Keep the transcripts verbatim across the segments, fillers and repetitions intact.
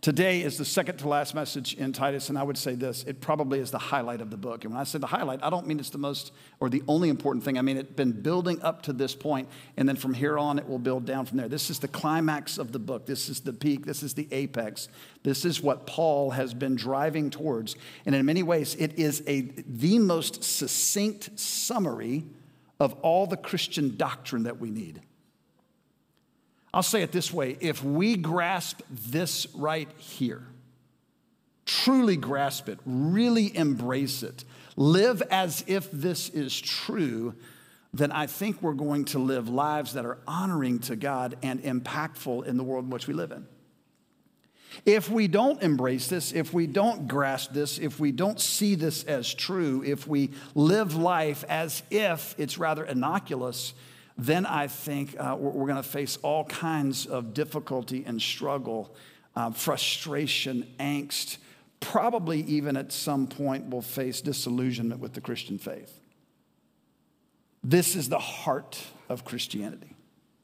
Today is the second to last message in Titus, and I would say this, it probably is the highlight of the book. And when I say the highlight, I don't mean it's the most or the only important thing. I mean, it's been building up to this point, and then from here on, it will build down from there. This is the climax of the book. This is the peak. This is the apex. This is what Paul has been driving towards. And in many ways, it is a the most succinct summary of all the Christian doctrine that we need. I'll say it this way, if we grasp this right here, truly grasp it, really embrace it, live as if this is true, then I think we're going to live lives that are honoring to God and impactful in the world in which we live in. If we don't embrace this, if we don't grasp this, if we don't see this as true, if we live life as if it's rather innocuous, then I think uh, we're, we're going to face all kinds of difficulty and struggle, uh, frustration, angst. Probably even at some point we'll face disillusionment with the Christian faith. This is the heart of Christianity.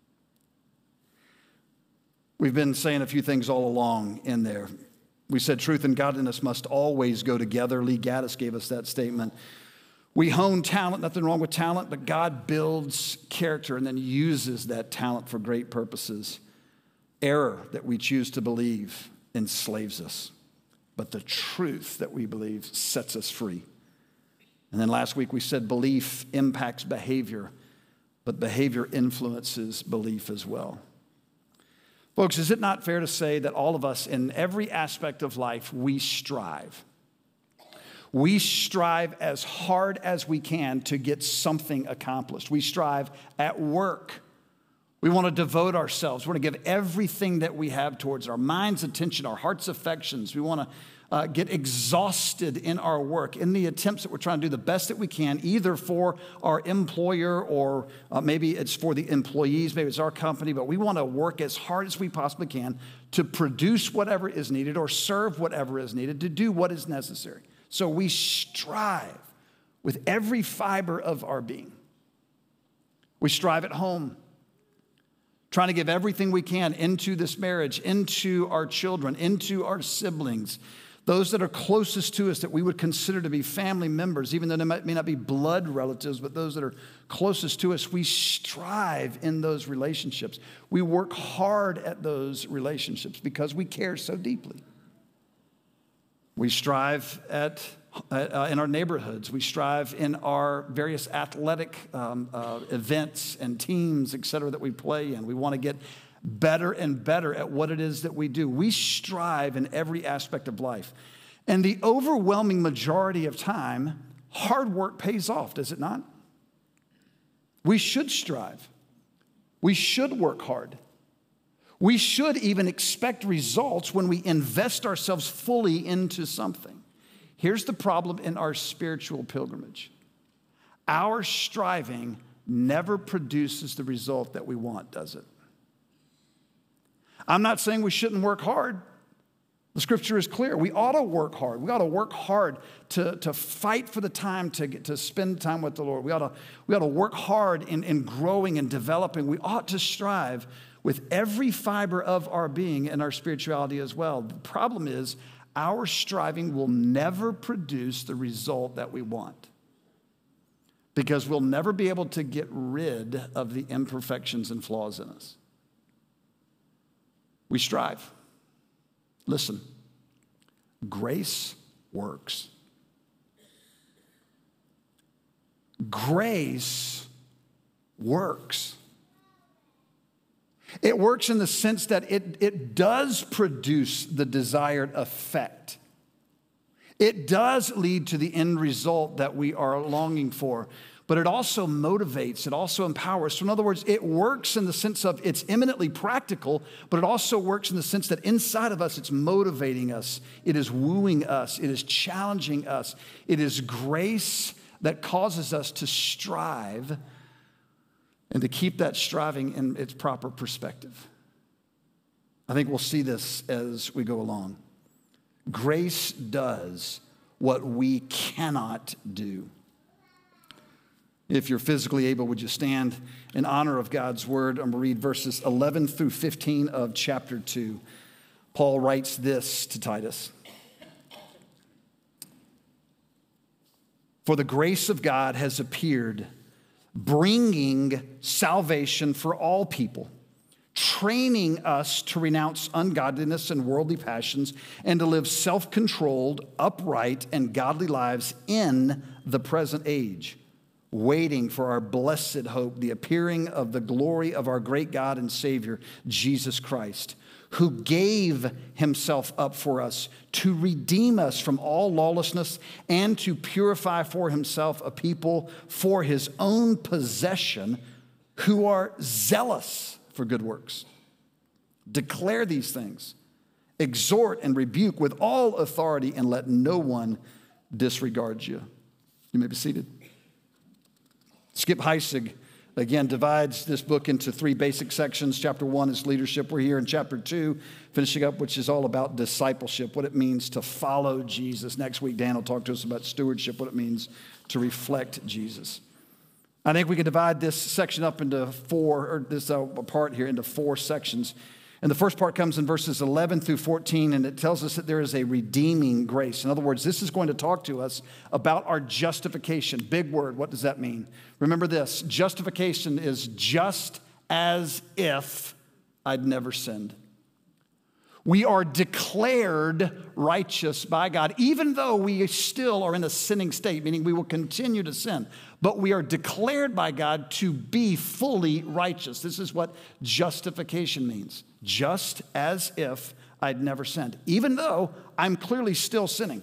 We've been saying a few things all along in there. We said truth and godliness must always go together. Lee Gaddis gave us that statement. We hone talent, nothing wrong with talent, but God builds character and then uses that talent for great purposes. Error that we choose to believe enslaves us, but the truth that we believe sets us free. And then last week we said belief impacts behavior, but behavior influences belief as well. Folks, is it not fair to say that all of us in every aspect of life, we strive? We strive as hard as we can to get something accomplished. We strive at work. We want to devote ourselves. We want to give everything that we have towards our mind's attention, our heart's affections. We want to uh, get exhausted in our work, in the attempts that we're trying to do the best that we can, either for our employer or uh, maybe it's for the employees, maybe it's our company, but we want to work as hard as we possibly can to produce whatever is needed or serve whatever is needed, to do what is necessary. So we strive with every fiber of our being. We strive at home, trying to give everything we can into this marriage, into our children, into our siblings, those that are closest to us that we would consider to be family members, even though they might, may not be blood relatives, but those that are closest to us. We strive in those relationships. We work hard at those relationships because we care so deeply. We strive at, uh, in our neighborhoods. We strive in our various athletic um, uh, events and teams, et cetera, that we play in. We want to get better and better at what it is that we do. We strive in every aspect of life. And the overwhelming majority of time, hard work pays off, does it not? We should strive. We should work hard. We should even expect results when we invest ourselves fully into something. Here's the problem in our spiritual pilgrimage. Our striving never produces the result that we want, does it? I'm not saying we shouldn't work hard. The scripture is clear. We ought to work hard. We ought to work hard to, to fight for the time to get, to spend time with the Lord. We ought to, we ought to work hard in, in growing and developing. We ought to strive with every fiber of our being and our spirituality as well. The problem is our striving will never produce the result that we want because we'll never be able to get rid of the imperfections and flaws in us. We strive. Listen, grace works. Grace works. It works in the sense that it, it does produce the desired effect. It does lead to the end result that we are longing for, but it also motivates, it also empowers. So in other words, it works in the sense of it's eminently practical, but it also works in the sense that inside of us, it's motivating us. It is wooing us. It is challenging us. It is grace that causes us to strive and to keep that striving in its proper perspective. I think we'll see this as we go along. Grace does what we cannot do. If you're physically able, would you stand in honor of God's word? I'm going to read verses eleven through fifteen of chapter two. Paul writes this to Titus. For the grace of God has appeared, bringing salvation for all people, training us to renounce ungodliness and worldly passions and to live self-controlled, upright, and godly lives in the present age, waiting for our blessed hope, the appearing of the glory of our great God and Savior, Jesus Christ, who gave himself up for us to redeem us from all lawlessness and to purify for himself a people for his own possession who are zealous for good works. Declare these things, exhort and rebuke with all authority, and let no one disregard you. You may be seated. Skip Heitzig, again, divides this book into three basic sections. Chapter one is leadership. We're here in chapter two, finishing up, which is all about discipleship, what it means to follow Jesus. Next week, Dan will talk to us about stewardship, what it means to reflect Jesus. I think we could divide this section up into four, or this uh, part here into four sections. And the first part comes in verses eleven through fourteen, and it tells us that there is a redeeming grace. In other words, this is going to talk to us about our justification. Big word. What does that mean? Remember this. Justification is just as if I'd never sinned. We are declared righteous by God, even though we still are in a sinning state, meaning we will continue to sin. But we are declared by God to be fully righteous. This is what justification means. Just as if I'd never sinned, even though I'm clearly still sinning.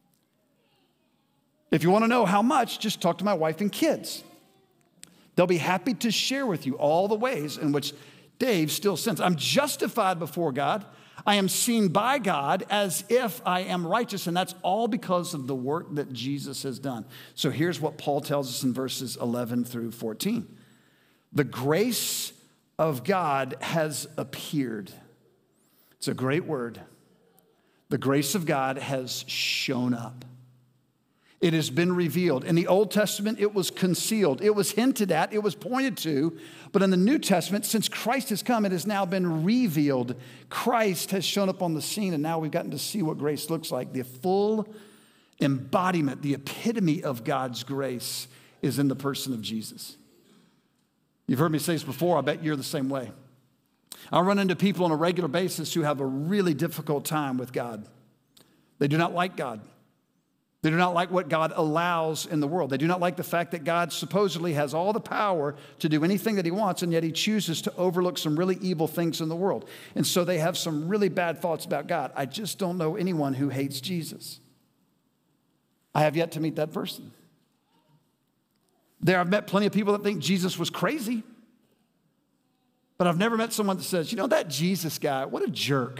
If you want to know how much, just talk to my wife and kids. They'll be happy to share with you all the ways in which Dave still sins. I'm justified before God. I am seen by God as if I am righteous, and that's all because of the work that Jesus has done. So here's what Paul tells us in verses eleven through fourteen. The grace of God has appeared. It's a great word. The grace of God has shown up. It has been revealed. In the Old Testament, it was concealed. It was hinted at. It was pointed to. But in the New Testament, since Christ has come, it has now been revealed. Christ has shown up on the scene, and now we've gotten to see what grace looks like. The full embodiment, the epitome of God's grace is in the person of Jesus. You've heard me say this before. I bet you're the same way. I run into people on a regular basis who have a really difficult time with God. They do not like God. They do not like what God allows in the world. They do not like the fact that God supposedly has all the power to do anything that he wants, and yet he chooses to overlook some really evil things in the world. And so they have some really bad thoughts about God. I just don't know anyone who hates Jesus. I have yet to meet that person. There, I've met plenty of people that think Jesus was crazy, but I've never met someone that says, you know, that Jesus guy, what a jerk.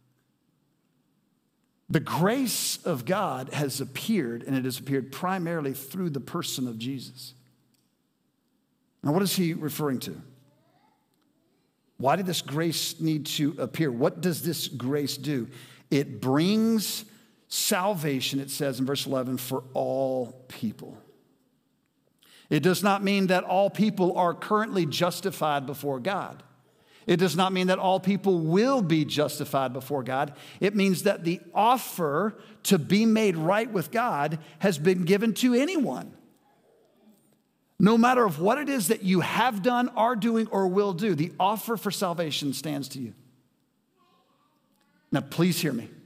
The grace of God has appeared, and it has appeared primarily through the person of Jesus. Now, what is he referring to? Why did this grace need to appear? What does this grace do? It brings salvation, it says in verse eleven, for all people. It does not mean that all people are currently justified before God. It does not mean that all people will be justified before God. It means that the offer to be made right with God has been given to anyone. No matter of what it is that you have done, are doing, or will do, the offer for salvation stands to you. Now, please hear me.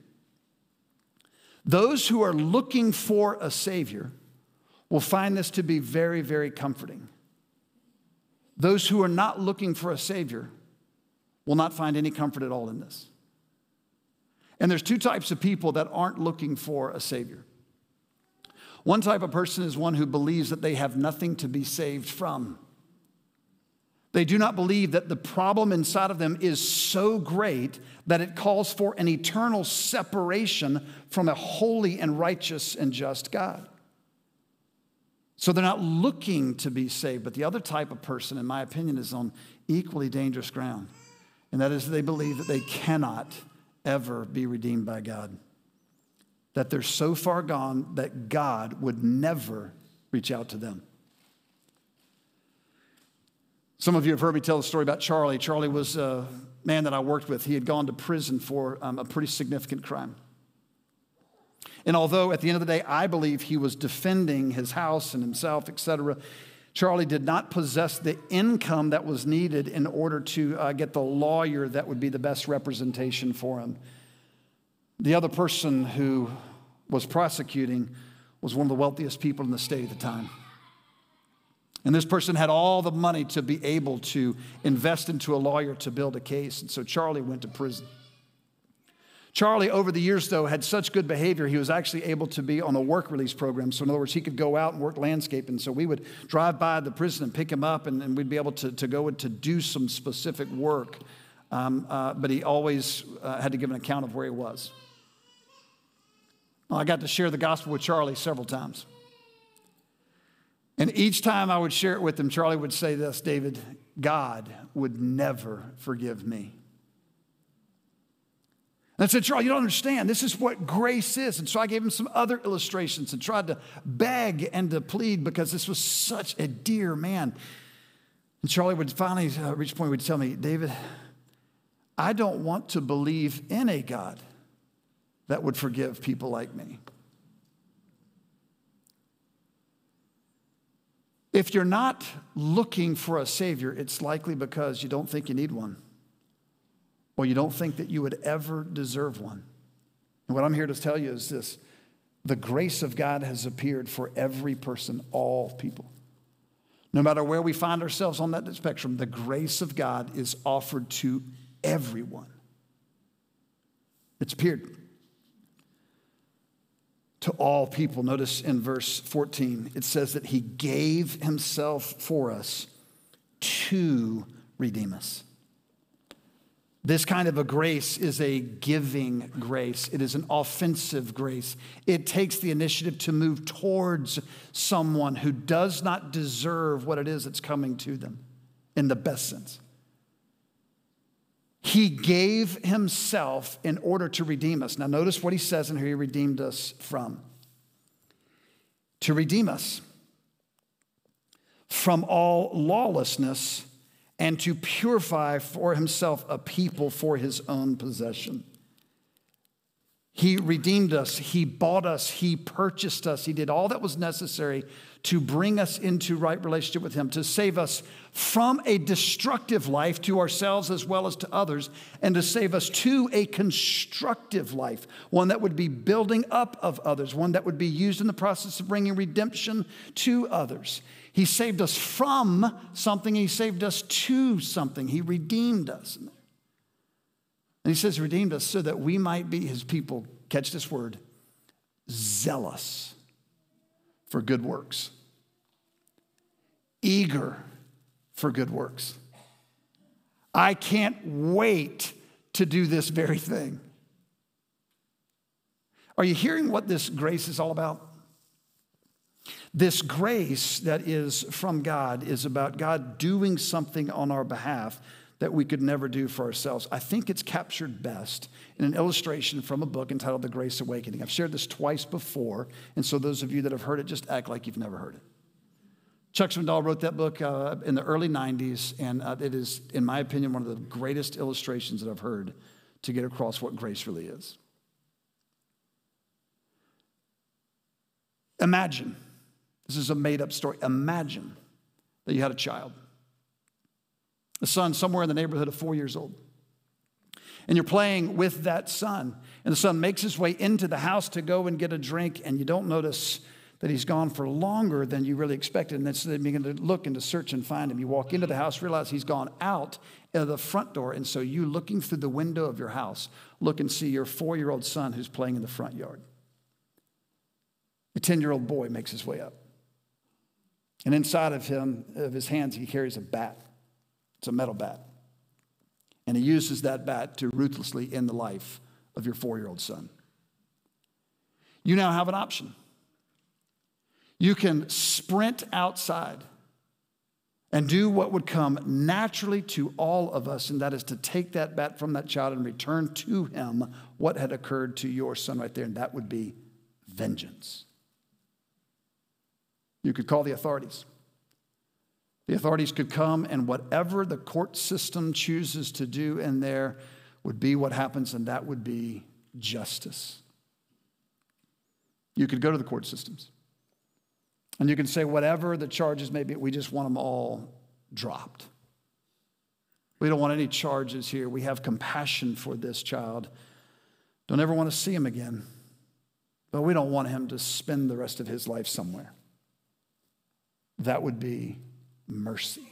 Those who are looking for a Savior will find this to be very, very comforting. Those who are not looking for a Savior will not find any comfort at all in this. And there's two types of people that aren't looking for a Savior. One type of person is one who believes that they have nothing to be saved from. They do not believe that the problem inside of them is so great that it calls for an eternal separation from a holy and righteous and just God. So they're not looking to be saved. But the other type of person, in my opinion, is on equally dangerous ground. And that is they believe that they cannot ever be redeemed by God. That they're so far gone that God would never reach out to them. Some of you have heard me tell the story about Charlie. Charlie was a man that I worked with. He had gone to prison for um, a pretty significant crime. And although at the end of the day, I believe he was defending his house and himself, et cetera, Charlie did not possess the income that was needed in order to uh, get the lawyer that would be the best representation for him. The other person who was prosecuting was one of the wealthiest people in the state at the time. And this person had all the money to be able to invest into a lawyer to build a case. And so Charlie went to prison. Charlie, over the years, though, had such good behavior, he was actually able to be on a work release program. So in other words, he could go out and work landscape. And so we would drive by the prison and pick him up, and, and we'd be able to, to go and to do some specific work. Um, uh, but he always uh, had to give an account of where he was. Well, I got to share the gospel with Charlie several times. And each time I would share it with him, Charlie would say this: David, God would never forgive me. And I said, Charlie, you don't understand. This is what grace is. And so I gave him some other illustrations and tried to beg and to plead because this was such a dear man. And Charlie would finally uh, reach a point where he'd tell me, David, I don't want to believe in a God that would forgive people like me. If you're not looking for a Savior, it's likely because you don't think you need one, or you don't think that you would ever deserve one. And what I'm here to tell you is this: the grace of God has appeared for every person, all people. No matter where we find ourselves on that spectrum, the grace of God is offered to everyone. It's appeared to all people. Notice in verse fourteen, it says that he gave himself for us to redeem us. This kind of a grace is a giving grace. It is an offensive grace. It takes the initiative to move towards someone who does not deserve what it is that's coming to them in the best sense. He gave himself in order to redeem us. Now notice what he says in here he redeemed us from. To redeem us from all lawlessness and to purify for himself a people for his own possession. He redeemed us. He bought us. He purchased us. He did all that was necessary to bring us into right relationship with him, to save us from a destructive life to ourselves as well as to others, and to save us to a constructive life, one that would be building up of others, one that would be used in the process of bringing redemption to others. He saved us from something. He saved us to something. He redeemed us. And he says redeemed us so that we might be his people, catch this word, zealous for good works, eager for good works. I can't wait to do this very thing. Are you hearing what this grace is all about? This grace that is from God is about God doing something on our behalf that we could never do for ourselves. I think it's captured best in an illustration from a book entitled The Grace Awakening. I've shared this twice before, and so those of you that have heard it, just act like you've never heard it. Chuck Swindoll wrote that book uh, in the early nineties, and uh, it is, in my opinion, one of the greatest illustrations that I've heard to get across what grace really is. Imagine, this is a made-up story, imagine that you had a child, a son somewhere in the neighborhood of four years old. And you're playing with that son. And the son makes his way into the house to go and get a drink, and you don't notice that he's gone for longer than you really expected. And then so you begin to look and to search and find him. You walk into the house, realize he's gone out of the front door. And so you, looking through the window of your house, look and see your four-year-old son who's playing in the front yard. A ten-year-old boy makes his way up. And inside of him, of his hands, he carries a bat. It's a metal bat. And he uses that bat to ruthlessly end the life of your four-year-old son. You now have an option. You can sprint outside and do what would come naturally to all of us, and that is to take that bat from that child and return to him what had occurred to your son right there, and that would be vengeance. You could call the authorities. The authorities could come, and whatever the court system chooses to do in there would be what happens, and that would be justice. You could go to the court systems, and you can say whatever the charges may be, we just want them all dropped. We don't want any charges here. We have compassion for this child. Don't ever want to see him again. But we don't want him to spend the rest of his life somewhere. That would be mercy.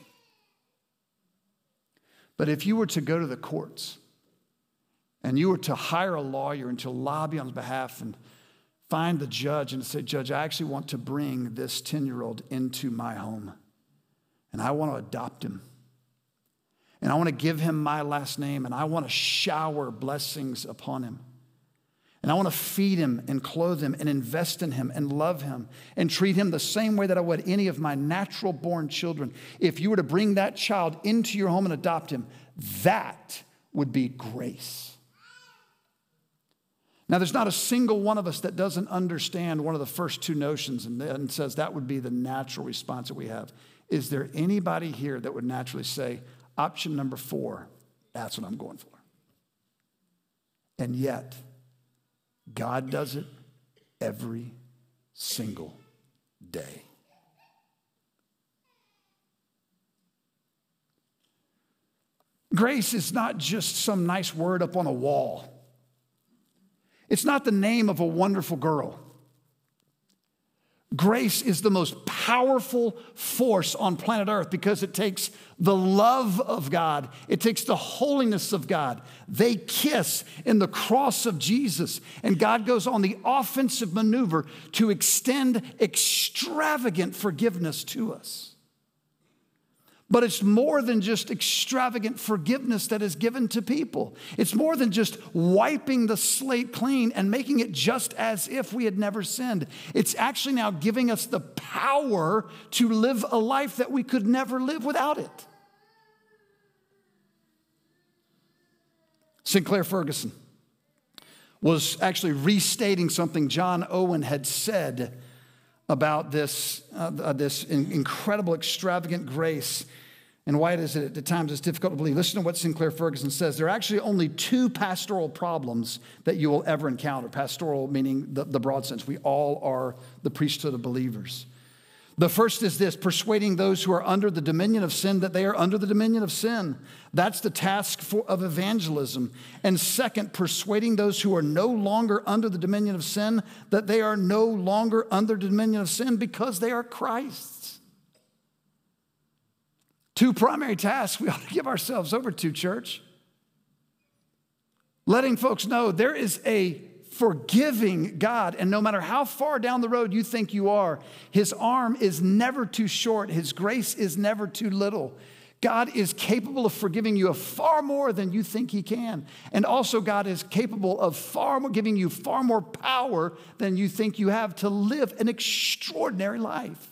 But if you were to go to the courts and you were to hire a lawyer and to lobby on his behalf and find the judge and say, Judge, I actually want to bring this ten-year-old into my home, and I want to adopt him, and I want to give him my last name, and I want to shower blessings upon him, and I want to feed him and clothe him and invest in him and love him and treat him the same way that I would any of my natural-born children. If you were to bring that child into your home and adopt him, that would be grace. Now, there's not a single one of us that doesn't understand one of the first two notions and, and says that would be the natural response that we have. Is there anybody here that would naturally say, option number four, that's what I'm going for? And yet, God does it every single day. Grace is not just some nice word up on a wall. It's not the name of a wonderful girl. Grace is the most powerful force on planet Earth because it takes the love of God. It takes the holiness of God. They kiss in the cross of Jesus, and God goes on the offensive maneuver to extend extravagant forgiveness to us. But it's more than just extravagant forgiveness that is given to people. It's more than just wiping the slate clean and making it just as if we had never sinned. It's actually now giving us the power to live a life that we could never live without it. Sinclair Ferguson was actually restating something John Owen had said about this, uh, this incredible, extravagant grace and why it is that at times it's difficult to believe. Listen to what Sinclair Ferguson says. There are actually only two pastoral problems that you will ever encounter. Pastoral meaning the, the broad sense. We all are the priesthood of believers. The first is this: persuading those who are under the dominion of sin that they are under the dominion of sin. That's the task for, of evangelism. And second, persuading those who are no longer under the dominion of sin that they are no longer under the dominion of sin because they are Christ's. Two primary tasks we ought to give ourselves over to, church. Letting folks know there is a forgiving God, and no matter how far down the road you think you are, his arm is never too short. His grace is never too little. God is capable of forgiving you of far more than you think he can. And also God is capable of far more, giving you far more power than you think you have to live an extraordinary life.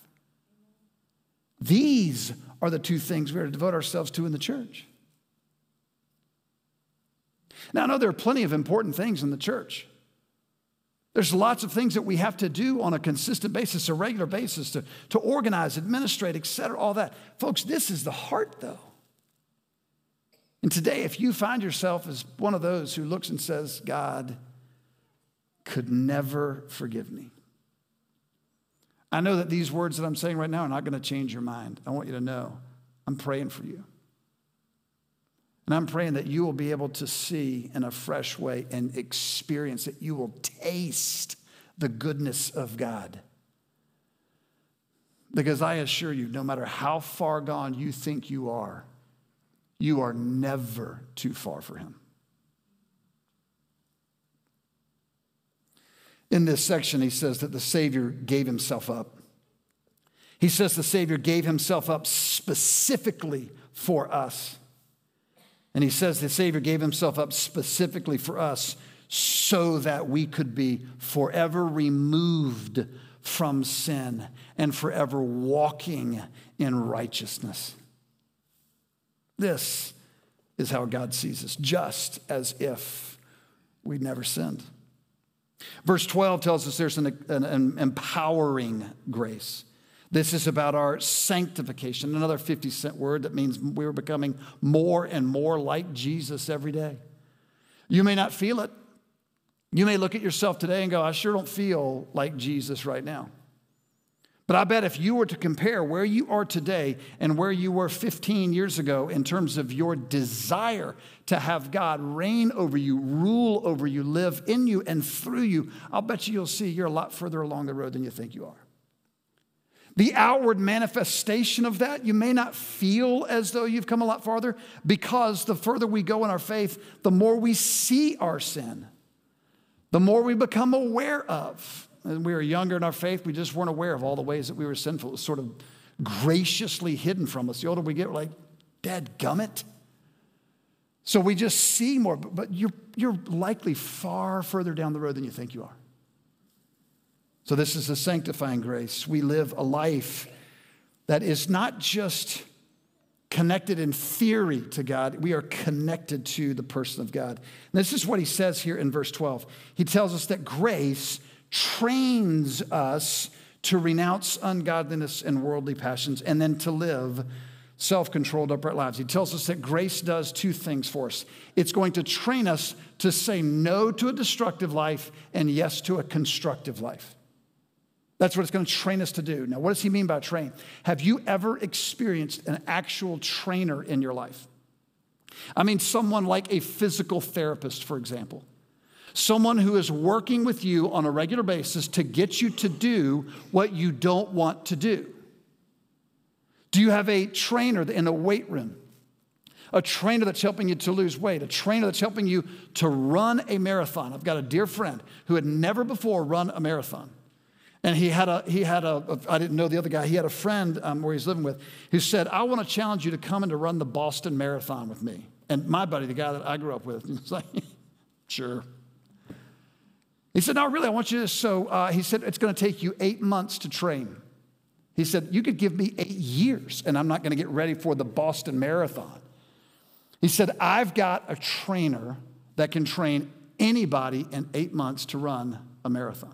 These are the two things we are to devote ourselves to in the church. Now, I know there are plenty of important things in the church. There's lots of things that we have to do on a consistent basis, a regular basis, to, to organize, administrate, et cetera, all that. Folks, this is the heart, though. And today, if you find yourself as one of those who looks and says, God could never forgive me, I know that these words that I'm saying right now are not going to change your mind. I want you to know I'm praying for you. And I'm praying that you will be able to see in a fresh way and experience that you will taste the goodness of God. Because I assure you, no matter how far gone you think you are, you are never too far for him. In this section, he says that the Savior gave himself up. He says the Savior gave himself up specifically for us. And he says the Savior gave himself up specifically for us so that we could be forever removed from sin and forever walking in righteousness. This is how God sees us, just as if we'd never sinned. Verse twelve tells us there's an, an, an empowering grace. This is about our sanctification, another fifty cent word that means we were becoming more and more like Jesus every day. You may not feel it. You may look at yourself today and go, I sure don't feel like Jesus right now. But I bet if you were to compare where you are today and where you were fifteen years ago in terms of your desire to have God reign over you, rule over you, live in you and through you, I'll bet you you'll see you're a lot further along the road than you think you are. The outward manifestation of that, you may not feel as though you've come a lot farther because the further we go in our faith, the more we see our sin, the more we become aware of. When we were younger in our faith, we just weren't aware of all the ways that we were sinful. It was sort of graciously hidden from us. The older we get, we're like, dadgummit. So we just see more, but you're, you're likely far further down the road than you think you are. So this is a sanctifying grace. We live a life that is not just connected in theory to God. We are connected to the person of God. And this is what he says here in verse twelve. He tells us that grace trains us to renounce ungodliness and worldly passions and then to live self-controlled, upright lives. He tells us that grace does two things for us. It's going to train us to say no to a destructive life and yes to a constructive life. That's what it's going to train us to do. Now, what does he mean by train? Have you ever experienced an actual trainer in your life? I mean, someone like a physical therapist, for example. Someone who is working with you on a regular basis to get you to do what you don't want to do. Do you have a trainer in a weight room? A trainer that's helping you to lose weight, a trainer that's helping you to run a marathon. I've got a dear friend who had never before run a marathon. And he had a, he had a, I didn't know the other guy, he had a friend um, where he's living with who said, I want to challenge you to come and to run the Boston Marathon with me. And my buddy, the guy that I grew up with, he was like, sure. He said, no, really, I want you to, so uh, he said, it's going to take you eight months to train. He said, you could give me eight years and I'm not going to get ready for the Boston Marathon. He said, I've got a trainer that can train anybody in eight months to run a marathon.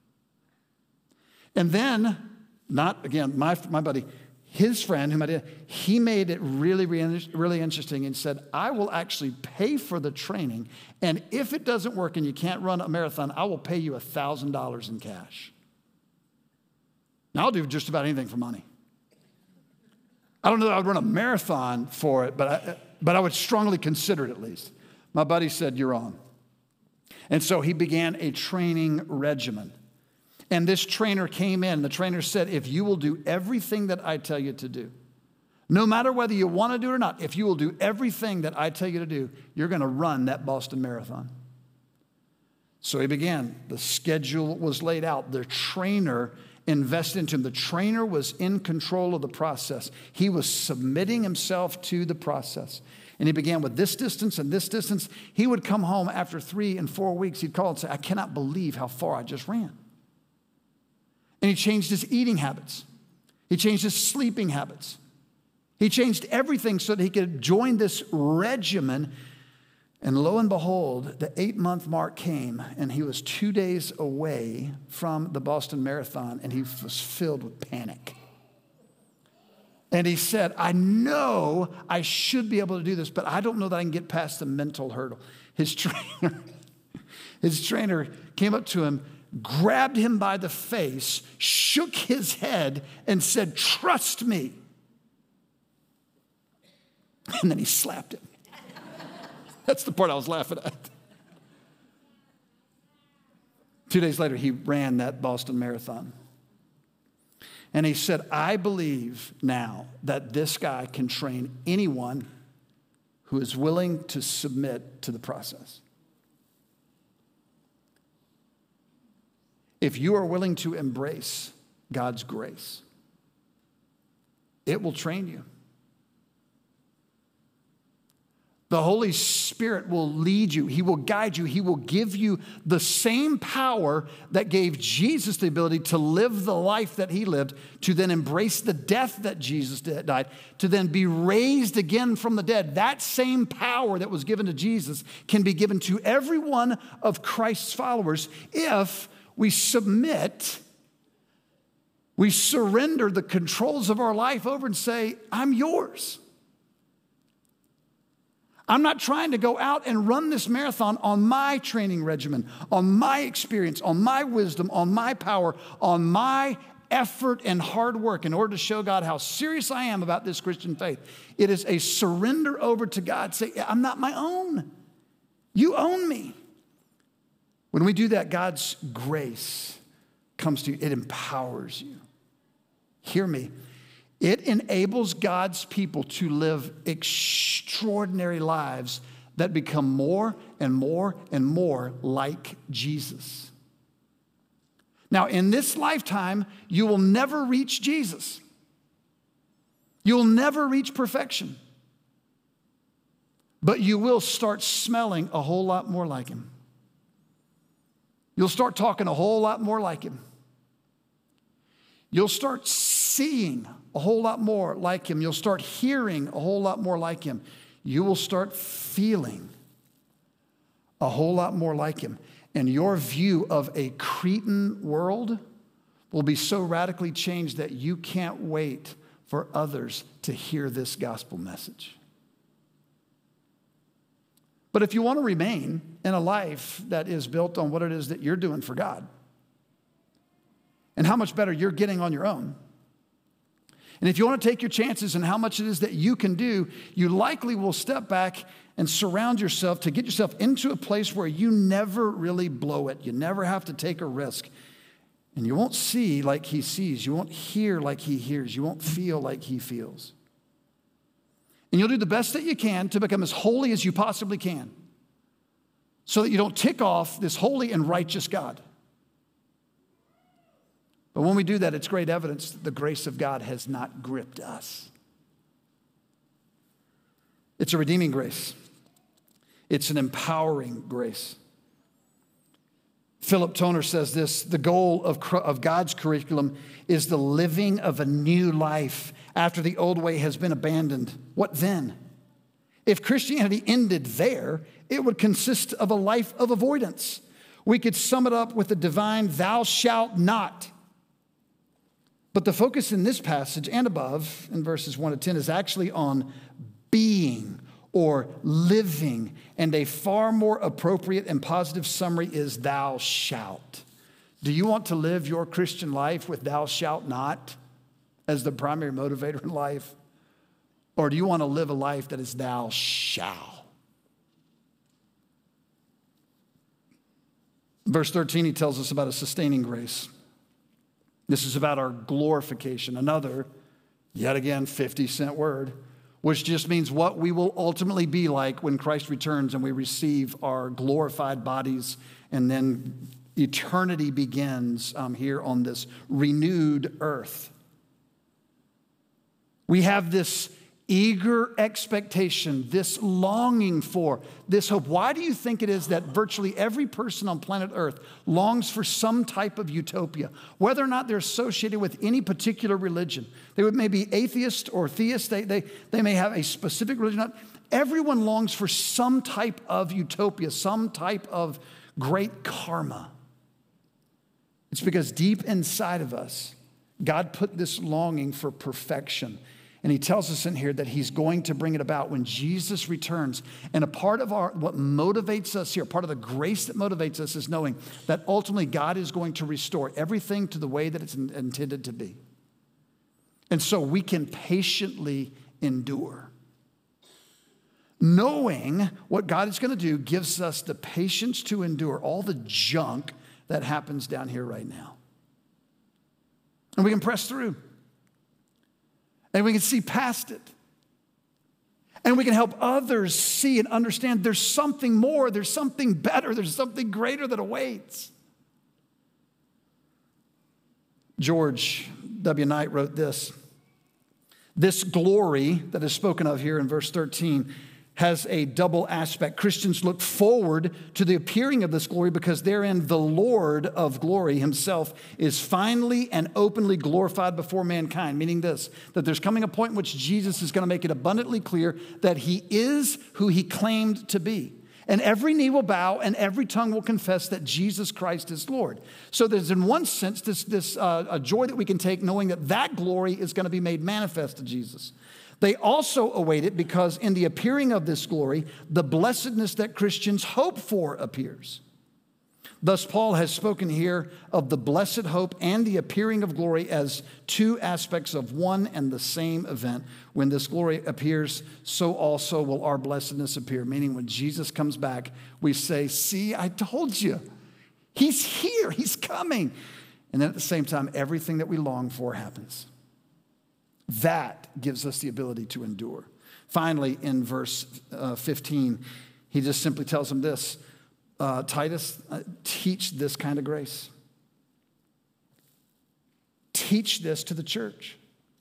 And then, not, again, my, my buddy, his friend, whom I did, he made it really, really, really interesting and said, I will actually pay for the training, and if it doesn't work and you can't run a marathon, I will pay you one thousand dollars in cash. Now, I'll do just about anything for money. I don't know that I would run a marathon for it, but I, but I would strongly consider it at least. My buddy said, you're on. And so he began a training regimen. And this trainer came in. The trainer said, if you will do everything that I tell you to do, no matter whether you want to do it or not, if you will do everything that I tell you to do, you're going to run that Boston Marathon. So he began. The schedule was laid out. The trainer invested into him. The trainer was in control of the process. He was submitting himself to the process. And he began with this distance and this distance. He would come home after three and four weeks. He'd call and say, I cannot believe how far I just ran. And he changed his eating habits. He changed his sleeping habits. He changed everything so that he could join this regimen. And lo and behold, the eight-month mark came, and he was two days away from the Boston Marathon, and he was filled with panic. And he said, I know I should be able to do this, but I don't know that I can get past the mental hurdle. His trainer, his trainer came up to him, grabbed him by the face, shook his head, and said, trust me. And then he slapped him. That's the part I was laughing at. Two days later, he ran that Boston Marathon. And he said, I believe now that this guy can train anyone who is willing to submit to the process. If you are willing to embrace God's grace, it will train you. The Holy Spirit will lead you. He will guide you. He will give you the same power that gave Jesus the ability to live the life that he lived, to then embrace the death that Jesus did, died, to then be raised again from the dead. That same power that was given to Jesus can be given to every one of Christ's followers if we submit We surrender the controls of our life over and say, I'm yours. I'm not trying to go out and run this marathon on my training regimen, on my experience, on my wisdom, on my power, on my effort and hard work in order to show God how serious I am about this Christian faith. It is a surrender over to God. Say, I'm not my own. You own me. When we do that, God's grace comes to you. It empowers you. Hear me. It enables God's people to live extraordinary lives that become more and more and more like Jesus. Now, in this lifetime, you will never reach Jesus. You'll never reach perfection. But you will start smelling a whole lot more like him. You'll start talking a whole lot more like him. You'll start seeing a whole lot more like him. You'll start hearing a whole lot more like him. You will start feeling a whole lot more like him. And your view of a Cretan world will be so radically changed that you can't wait for others to hear this gospel message. But if you want to remain in a life that is built on what it is that you're doing for God and how much better you're getting on your own, and if you want to take your chances and how much it is that you can do, you likely will step back and surround yourself to get yourself into a place where you never really blow it. You never have to take a risk. And you won't see like he sees. You won't hear like he hears. You won't feel like he feels. And you'll do the best that you can to become as holy as you possibly can so that you don't tick off this holy and righteous God. But when we do that, it's great evidence that the grace of God has not gripped us. It's a redeeming grace. It's an empowering grace. Philip Toner says this: the goal of, of God's curriculum is the living of a new life after the old way has been abandoned. What then? If Christianity ended there, it would consist of a life of avoidance. We could sum it up with the divine thou shalt not. But the focus in this passage and above, in verses one to ten, is actually on being or living. And a far more appropriate and positive summary is thou shalt. Do you want to live your Christian life with thou shalt not as the primary motivator in life? Or do you want to live a life that is thou shalt? Verse thirteen, he tells us about a sustaining grace. This is about our glorification. Another, yet again, fifty cent word, which just means what we will ultimately be like when Christ returns and we receive our glorified bodies, and then eternity begins um, here on this renewed earth. We have this eager expectation, this longing for, this hope. Why do you think it is that virtually every person on planet Earth longs for some type of utopia, whether or not they're associated with any particular religion? They would may be atheist or theist. They, they, they may have a specific religion. Everyone longs for some type of utopia, some type of great karma. It's because deep inside of us, God put this longing for perfection. And he tells us in here that he's going to bring it about when Jesus returns. And a part of our, what motivates us here, part of the grace that motivates us, is knowing that ultimately God is going to restore everything to the way that it's intended to be. And so we can patiently endure. Knowing what God is going to do gives us the patience to endure all the junk that happens down here right now. And we can press through. And we can see past it. And we can help others see and understand there's something more, there's something better, there's something greater that awaits. George W. Knight wrote this: this glory that is spoken of here in verse thirteen has a double aspect. Christians look forward to the appearing of this glory because therein the Lord of glory himself is finally and openly glorified before mankind, meaning this, that there's coming a point in which Jesus is going to make it abundantly clear that he is who he claimed to be. And every knee will bow and every tongue will confess that Jesus Christ is Lord. So there's in one sense this, this uh, a joy that we can take knowing that that glory is going to be made manifest to Jesus. They also await it because in the appearing of this glory, the blessedness that Christians hope for appears. Thus, Paul has spoken here of the blessed hope and the appearing of glory as two aspects of one and the same event. When this glory appears, so also will our blessedness appear. Meaning when Jesus comes back, we say, see, I told you. He's here. He's coming. And then at the same time, everything that we long for happens. That gives us the ability to endure. Finally, in verse uh, fifteen, he just simply tells them this. Uh, Titus, uh, teach this kind of grace. Teach this to the church.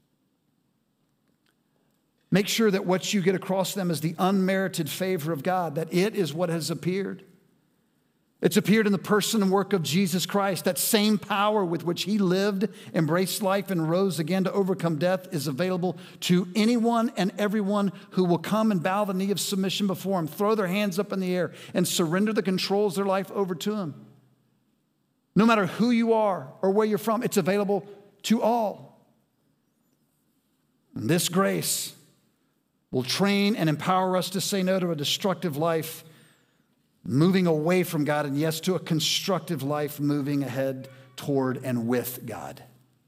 Make sure that what you get across them is the unmerited favor of God, that it is what has appeared. It's appeared in the person and work of Jesus Christ. That same power with which he lived, embraced life, and rose again to overcome death is available to anyone and everyone who will come and bow the knee of submission before him, throw their hands up in the air, and surrender the controls of their life over to him. No matter who you are or where you're from, it's available to all. And this grace will train and empower us to say no to a destructive life, moving away from God, and yes, to a constructive life, moving ahead toward and with God.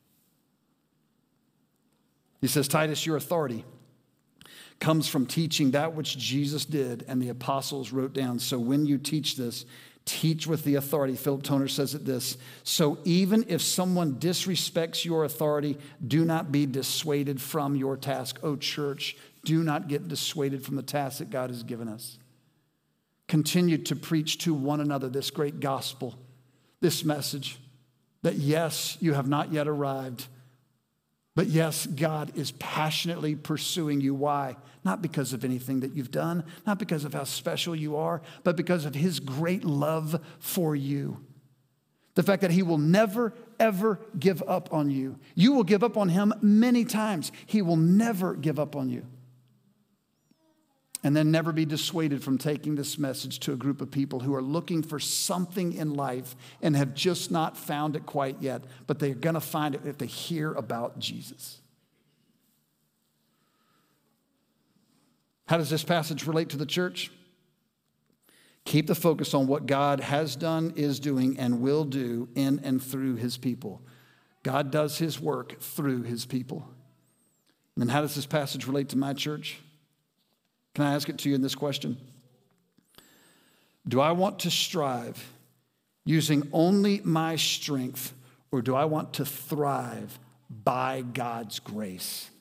He says, Titus, your authority comes from teaching that which Jesus did and the apostles wrote down. So when you teach this, teach with the authority. Philip Toner says it this, so even if someone disrespects your authority, do not be dissuaded from your task. Oh, church, do not get dissuaded from the task that God has given us. Continue to preach to one another this great gospel, this message that yes, you have not yet arrived, but yes, God is passionately pursuing you. Why? Not because of anything that you've done, not because of how special you are, but because of his great love for you. The fact that he will never, ever give up on you. You will give up on him many times. He will never give up on you. And then never be dissuaded from taking this message to a group of people who are looking for something in life and have just not found it quite yet, but they're going to find it if they hear about Jesus. How does this passage relate to the church? Keep the focus on what God has done, is doing, and will do in and through his people. God does his work through his people. And then how does this passage relate to my church? Can I ask it to you in this question? Do I want to strive using only my strength, or do I want to thrive by God's grace?